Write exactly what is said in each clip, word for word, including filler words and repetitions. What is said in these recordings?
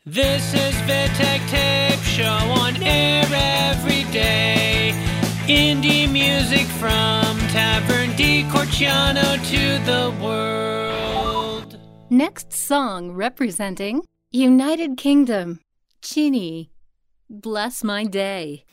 This is Vitek Tape Show on air every day. Indie music from Tavern di Corciano to the world. Next song representing United Kingdom, Chinny, Bless My Day.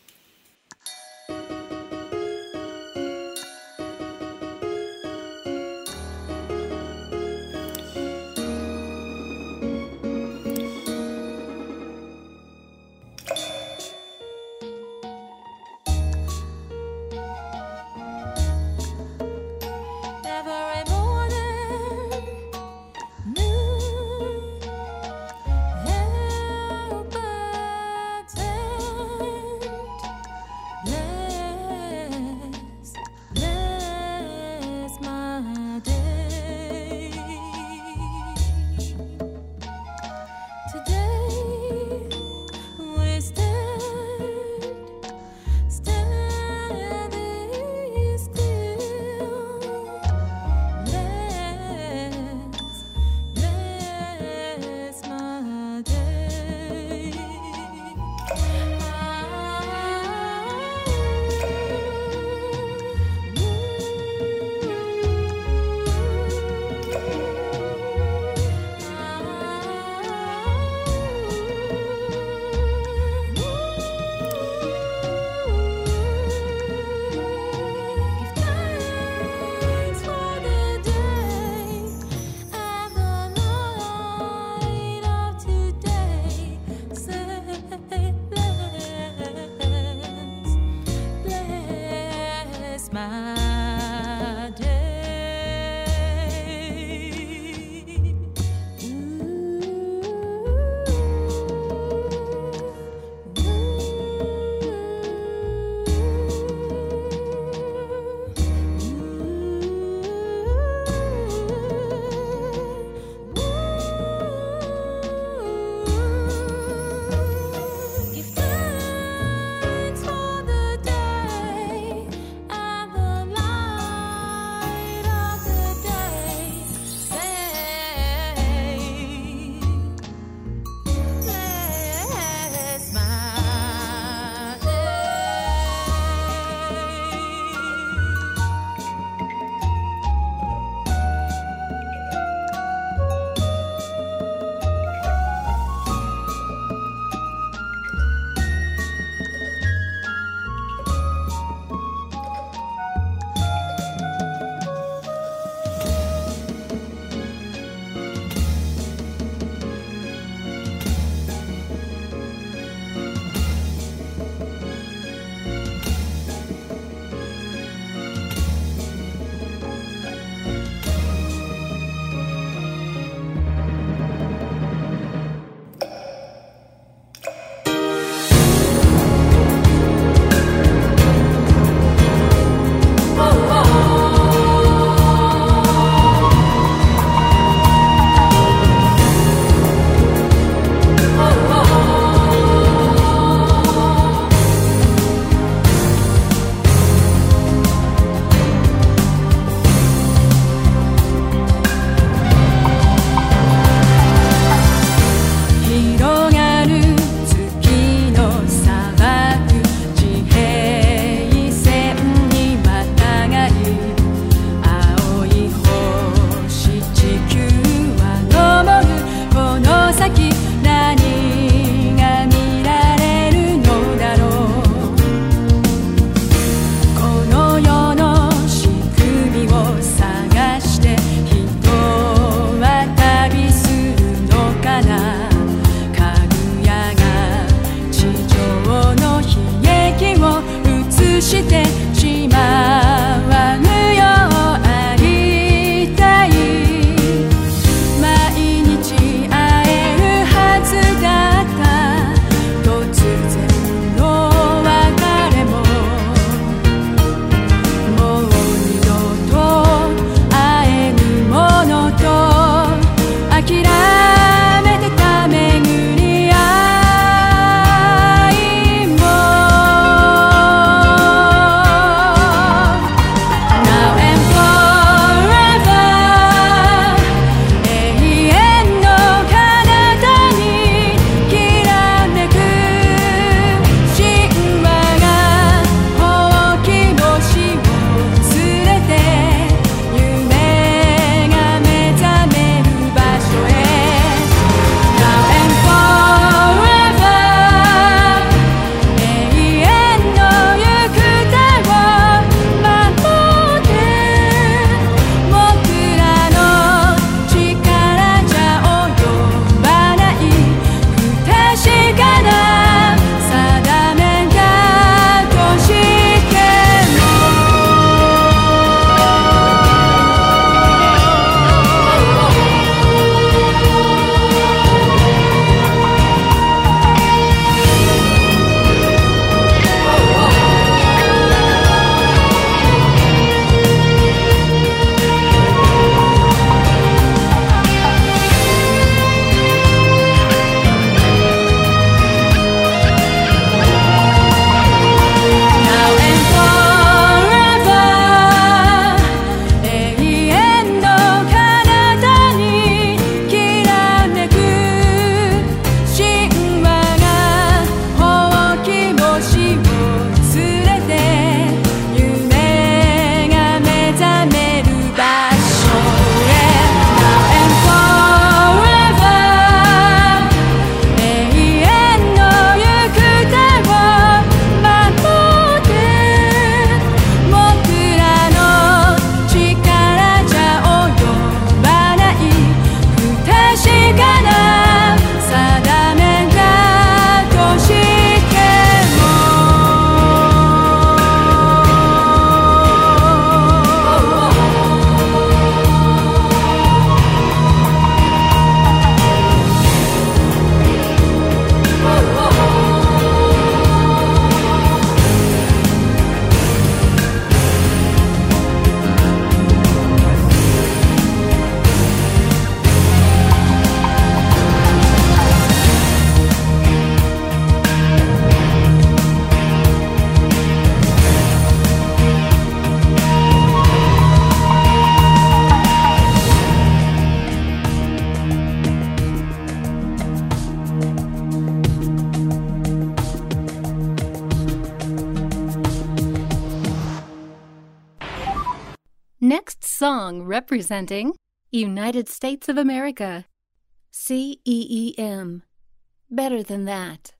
song representing United States of America. C E E M. Better than that.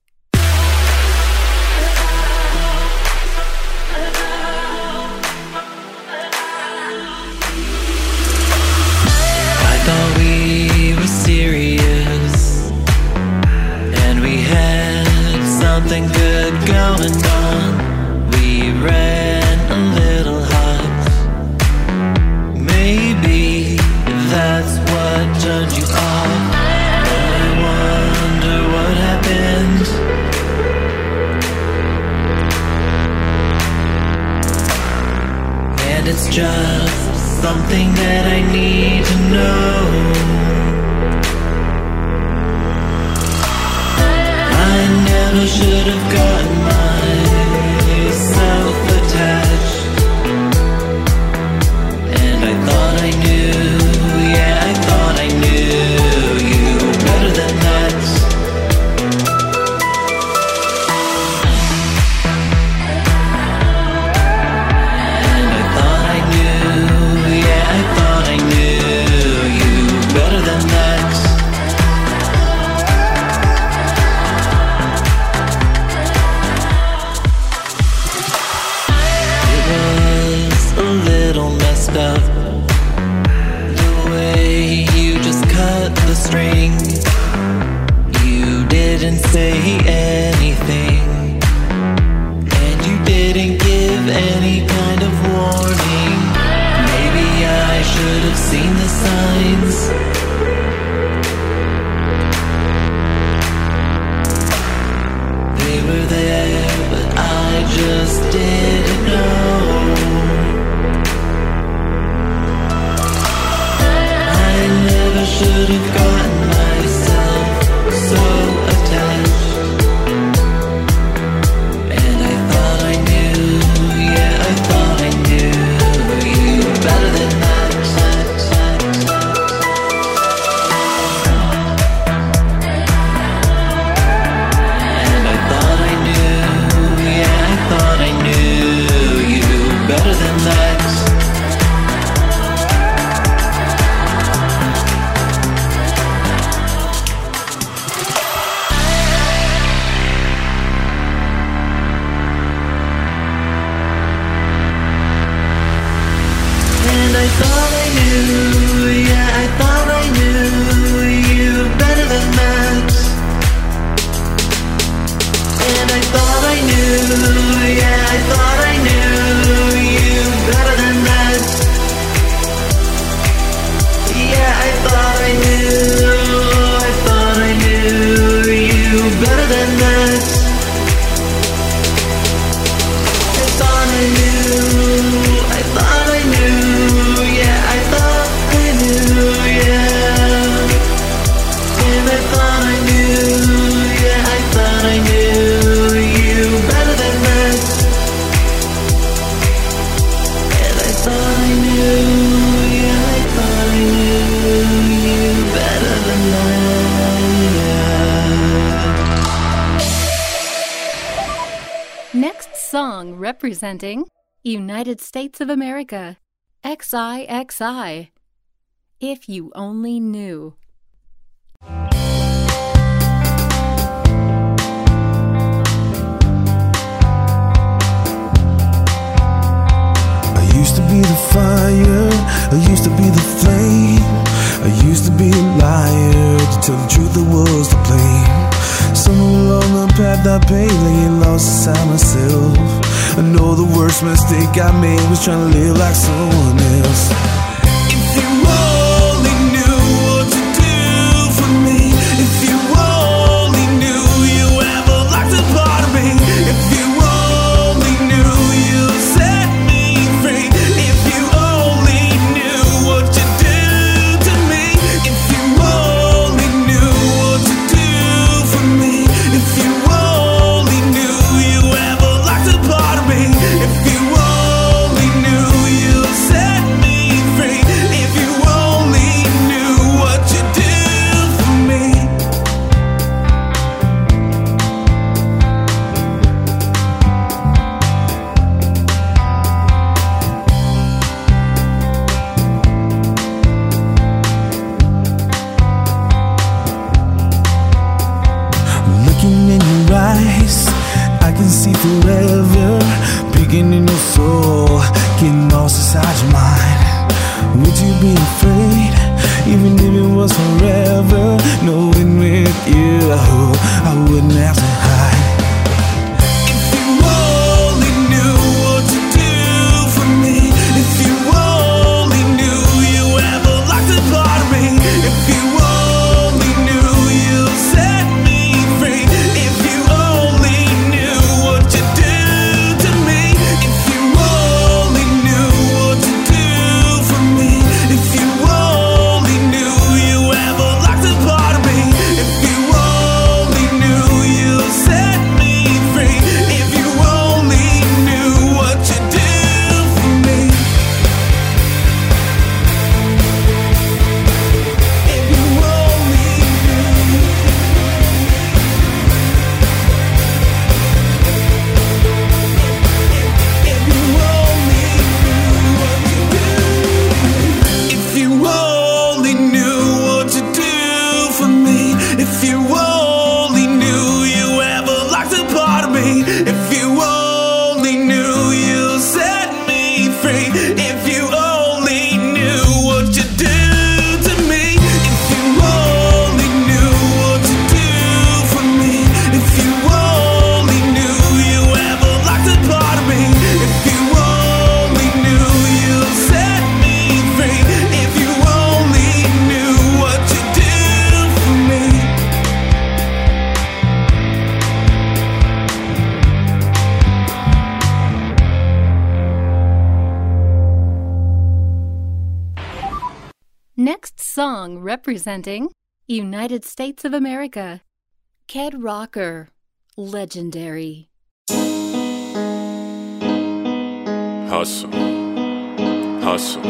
I thought we were serious, and we had something good going on. We ran a little hot. Maybe that's what turned you off. I wonder what happened. And it's just something that I need to know. I never should have gotten myself attached. And I thought I knew, yeah, I thought I knew you better than that. And I thought I knew, yeah, I thought I knew you better than that. It was a little messed up, the way you just cut the string. You didn't say anything, and you didn't give any kind of warning. Maybe I should have seen the signs. They were there, but I just didn't know. I never should have gotten myself so attached. And I thought I knew, yeah, I thought I knew you better than that. And I thought I knew, yeah, I thought I knew you better than that. And I thought I knew, yeah, I thought I knew you better than that. And I thought I knew, yeah, I thought I knew you better than that. Yeah, I thought I knew, I thought I knew you better than that. I thought I knew, I thought I knew, yeah, I thought I knew, yeah. And I thought I knew, yeah, I thought I knew you better than that. And I thought I knew, yeah, I thought I knew you better than that. Next song representing United States of America. X I X I. If You Only Knew. I used to be the fire, I used to be the flame, I used to be a liar, to tell the truth I was to blame. Somewhere along the path I paid, laying lost inside myself. I know the worst mistake I made was trying to live like someone else. If you only knew what to do for me, if you only knew you ever locked a part of me, if you only knew you set me free, if you only knew what you do to me, if you only knew what to do for me, if you only knew you ever locked a part of me, if you only knew you set me what's inside your mind. Would you be afraid, even if it was forever? Knowing with you, I wouldn't have to hide. If you only knew what to do for me, if you only knew you ever locked a part of me, if you only knew you set me free, if you only knew what you do to me, if you only knew what to do for me, if you only knew you ever locked a part of me, if you only knew you set me free, if you only knew what you do for me, if you only knew, if you only knew what you do, if you only knew what to do for me, if you only knew you ever locked a part of me, if you only knew you set me free, if you only knew what you do to me, if you only knew what to do for me, if you only knew you ever locked a part of me, if you only knew you set me free, if you only knew what you do for me. Next song representing United States of America. Kid Rocker, Legendary. Hustle, hustle,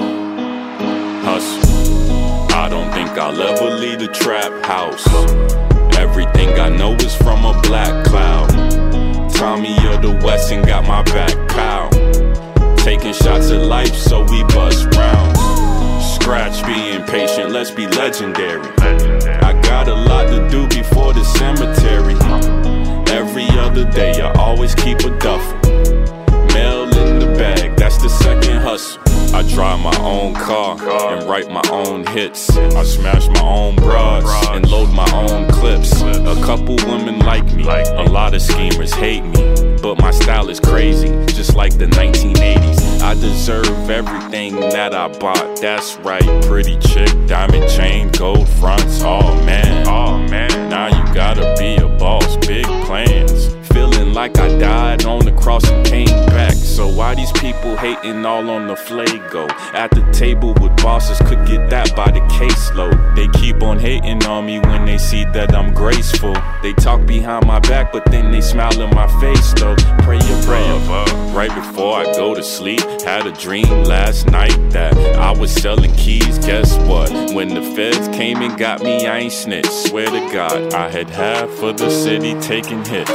hustle. I don't think I'll ever leave the trap house. Everything I know is from a black cloud. Tommy of the West and got my back, pal. Taking shots at life, so we bust rounds. Scratch, be impatient, let's be legendary. I got a lot to do before the cemetery. Every other day I always keep a duffel. Mail in the bag, that's the second hustle. I drive my own car and write my own hits. I smash my own broads and load my own clips. A couple women like me, a lot of schemers hate me, but my style is crazy, just like the nineteen eighties. I deserve everything that I bought, that's right. Pretty chick, diamond chain, gold fronts, oh man, oh man. Now you gotta be a boss, big plans. Feeling like I died on the cross and came back. So why these people hating all on the Flago? At the table with bosses, could get that by the caseload. They keep on hating on me when they see that I'm graceful. They talk behind my back, but then they smile in my face though. Pray above, pray above. Right before I go to sleep, had a dream last night that I was selling keys. Guess what? When the feds came and got me, I ain't snitch. Swear to God, I had half of the city taking hits.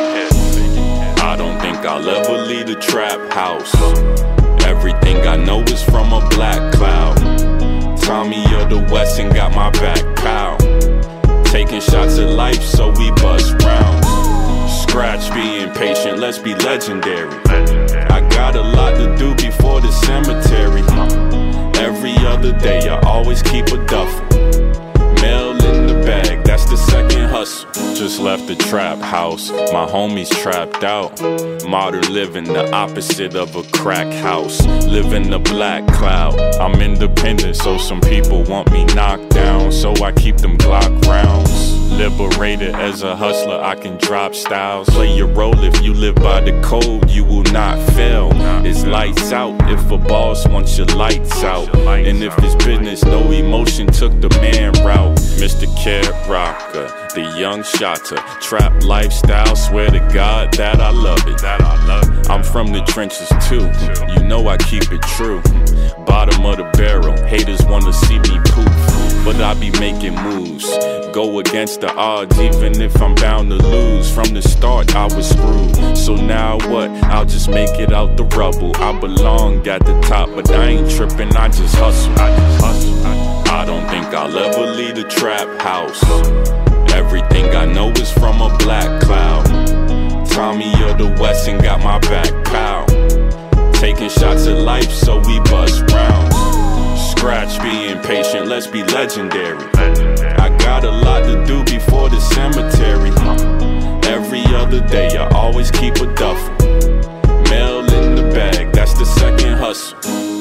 I don't think I'll ever leave the trap house. Everything I know is from a black cloud. Tommy of the West and got my back, pal. Taking shots at life, so we bust rounds. Scratch, be impatient, let's be legendary. I got a lot to do before the cemetery. Every other day I always keep a duffel. Mail in the bag, that's the second hustle. Just left the trap house, my homies trapped out. Modern living, the opposite of a crack house. Live in the black cloud, I'm independent, so some people want me knocked down. So I keep them Glock rounds. Liberated as a hustler, I can drop styles. Play your role if you live by the code, you will not fail. It's lights out if a boss wants your lights out. And if it's business, no emotion took the man route. Mister Kid Rocker, the young shotter. Trap lifestyle, swear to God that I love it. I'm from the trenches too, you know I keep it true. Bottom of the barrel, haters wanna see me poof, but I be making moves. Go against the odds, even if I'm bound to lose. From the start, I was screwed. So now what? I'll just make it out the rubble. I belong at the top, but I ain't tripping, I just hustle. I just hustle. I don't think I'll ever leave the trap house. Everything I know is from a black cloud. Tommy of the West and got my back, pal. Take taking shots at life, so we bust rounds. Scratch being patient, let's be legendary. I got a lot to do before the cemetery. Every other day I always keep a duffel. Mail in the bag, that's the second hustle.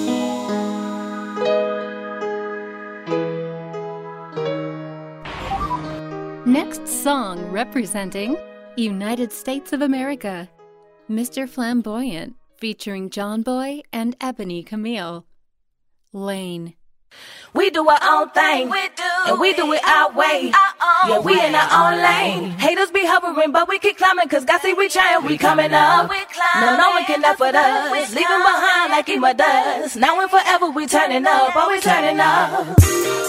Next song representing United States of America, Mister Flamboyant, featuring John Boy and Ebony Camille. Lane. We do our own thing, we do, and we do it our way. Our yeah, we way. In our own lane. Haters be hovering, but we keep climbing, cause God see we trying, we coming up. We no, no one can laugh at us. Leaving behind like Ema does. Now and forever we turning up, always turning up.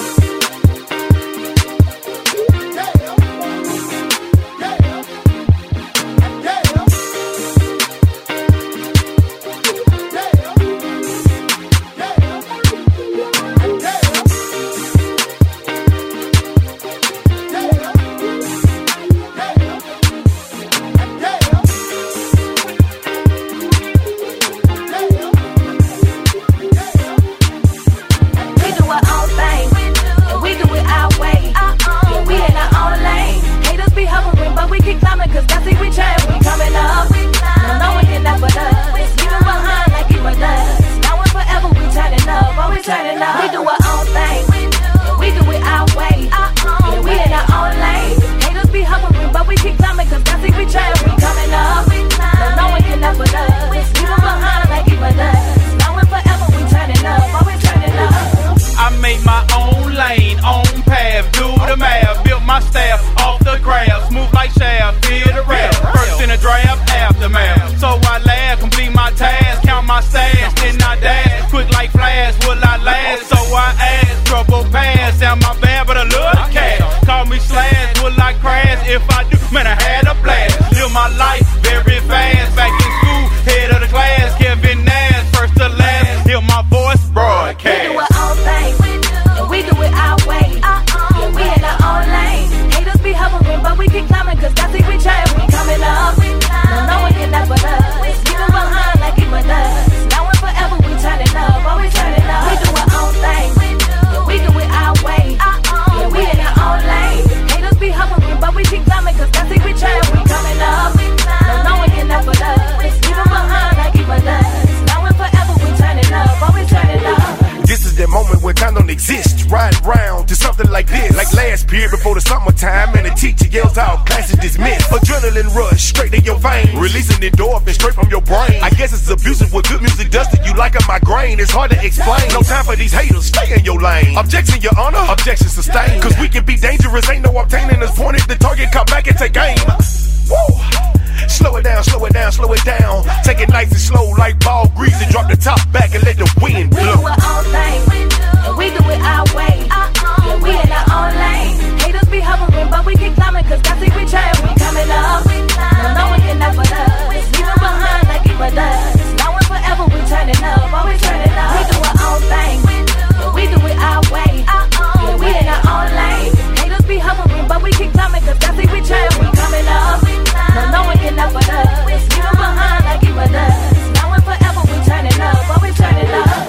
It's hard to explain. No time for these haters, stay in your lane. Objection, your honor, objection sustained. Cause we can be dangerous, ain't no obtaining us. Pointed the target, come back and take aim. Woo! Slow it down, slow it down, slow it down. Take it nice and slow like ball grease and drop the top back and let the wind blow. We do our own thing, and we do it our way. Yeah, we in our own lane. Haters be hovering, but we keep climbing, cause God see we trying, we coming up. No, no one can laugh at us. Leaving behind like Ema does. Now and forever we turning up, always turning up. We do our own thing, and we do it our way. Yeah, we in our own lane. Haters be hovering, but we keep climbing, cause God see we trying, we coming up. No, no one can laugh at us. Leaving behind like Ema does. Now and forever we turning up, always turning up.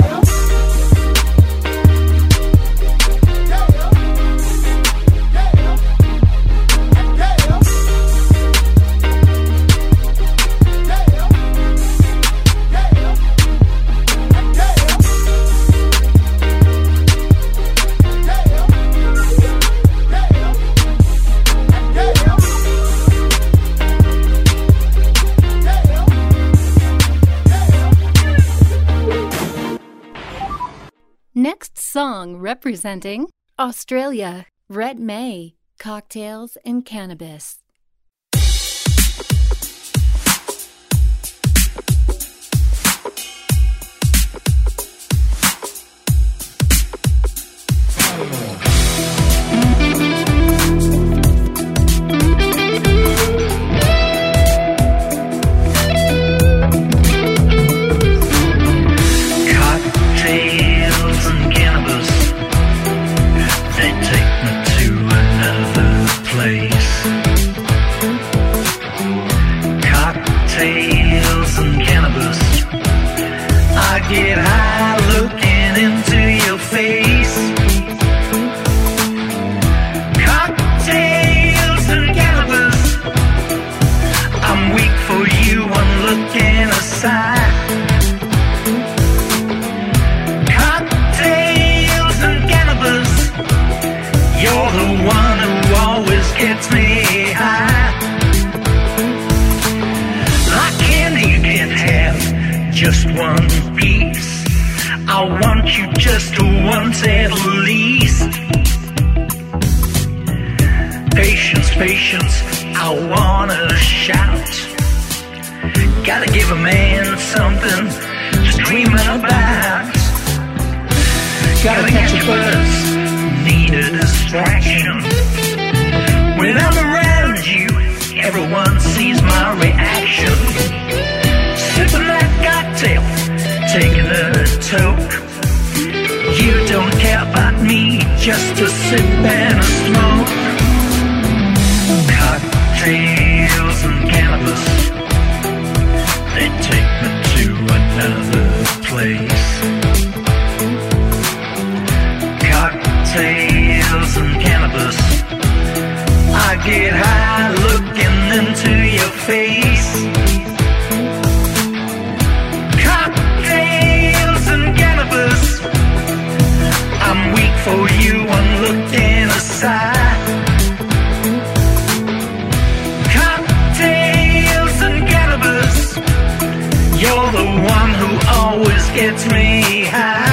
Next song representing Australia, Red May, Cocktails and Cannabis. They take me to another place. get high looking into your face. Cocktails and cannabis. I'm weak for you, I'm looking aside. Cocktails and cannabis. You're the one who always gets me high. Like candy you can't have just one piece. I want you just once at least. Patience, patience, I wanna shout. Gotta give a man something to dream about. Gotta catch a buzz, need a distraction. When I'm around you, everyone sees my reaction. Sipping that cocktail, taking a toke. You don't care about me, just a sip and a smoke. Cocktails and cannabis, they take me to another place. Cocktails and cannabis, I get high looking into your face. Cocktails and cannabis, I'm weak for you, I'm looking aside. Cocktails and cannabis, you're the one who always gets me high.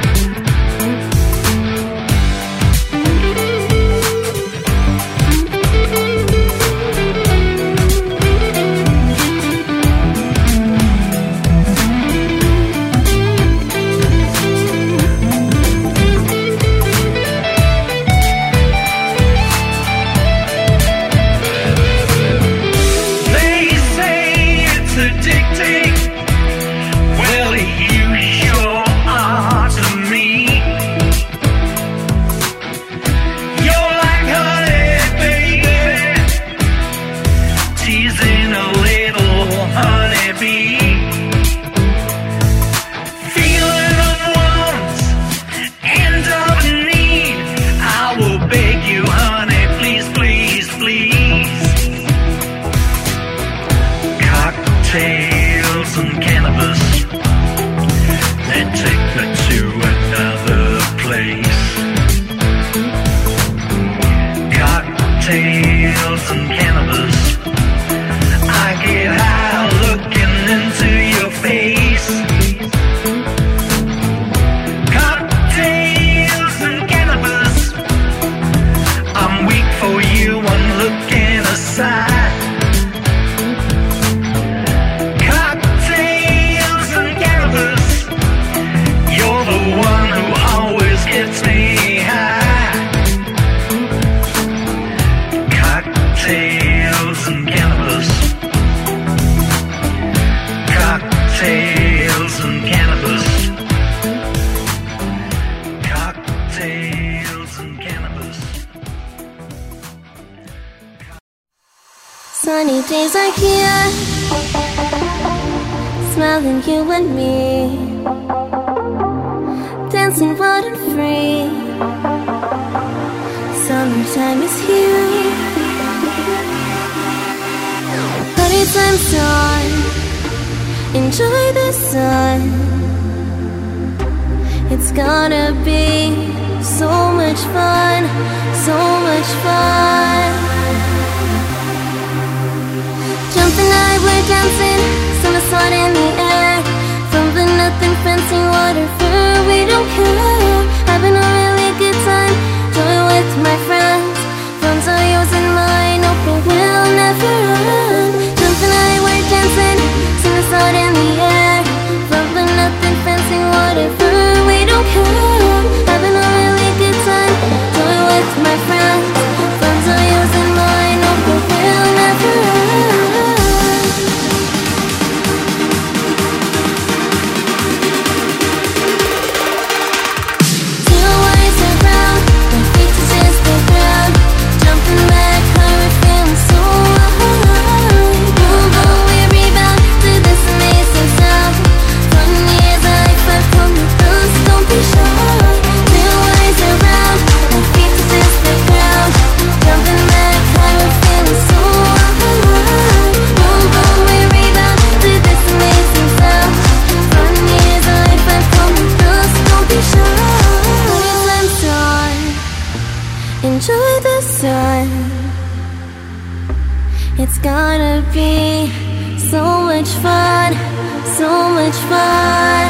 Cocktails and cannabis, they take me to another place. Cocktails and cannabis, I get high looking into your face. Cocktails and cannabis, I'm weak for you, I'm looking aside. One who always gets me high. Cocktails and cannabis. Cocktails and cannabis. Cocktails and cannabis. Sunny days are here, smiling you and me, dancing wild and free. Summertime is here, party time's on. Enjoy the sun. It's gonna be so much fun, so much fun. Jumping high, we're dancing, summer sun in the air. From the nothing fancy water, we don't care. Having a really good time, joy with my friends. Phones are yours and mine, open will never end. Jumping high, we're dancing, sing the sun in the air. From the nothing fancy whatever, we don't care. Having a really good time, joy with my friends. Phones are yours and mine, open will never end. It's gonna be so much fun, so much fun.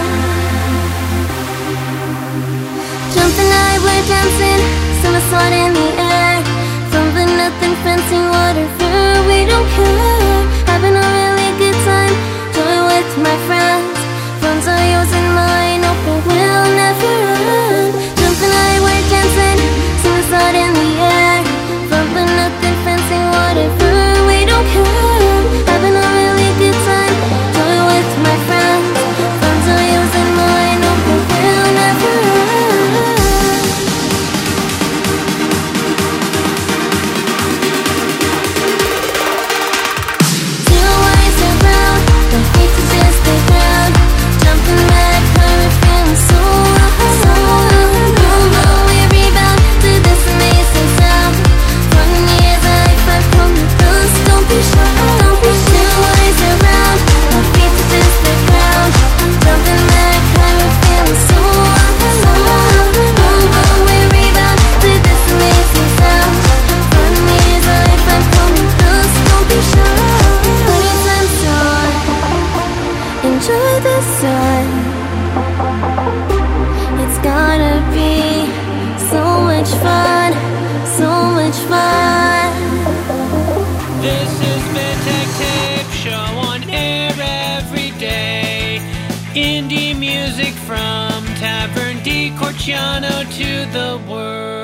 Jumping high, we're dancing, summer sun in the air. From the nothing fancy waterfall, we don't care. Having a really good time, joy with my friends. Friends are yours and mine, hope it will never end. Jumping high, we're dancing, summer sun in the air. From the nothing fancy waterfall, we don't care. Having a really good time, joy with my friends. Friends are yours and mine, hope it will never end. Zero worries around, don't need to just stay down. Jumping back, I'm feeling so high. Boom, boom, we rebound to this amazing sound. One year's life, I've come with us. Don't be shy, don't be shy. Zero worries around, don't need to just stay down. Jumping back, I'm feeling so high. Boom, boom, we rebound to this amazing sound. One year's life, I've come with us. Don't be shy. Anytime sun, enjoy the sun. It's gonna be so much fun, so much fun. This has been Tech Tape Show on air every day. Indie music from Tavern di Corciano to the world.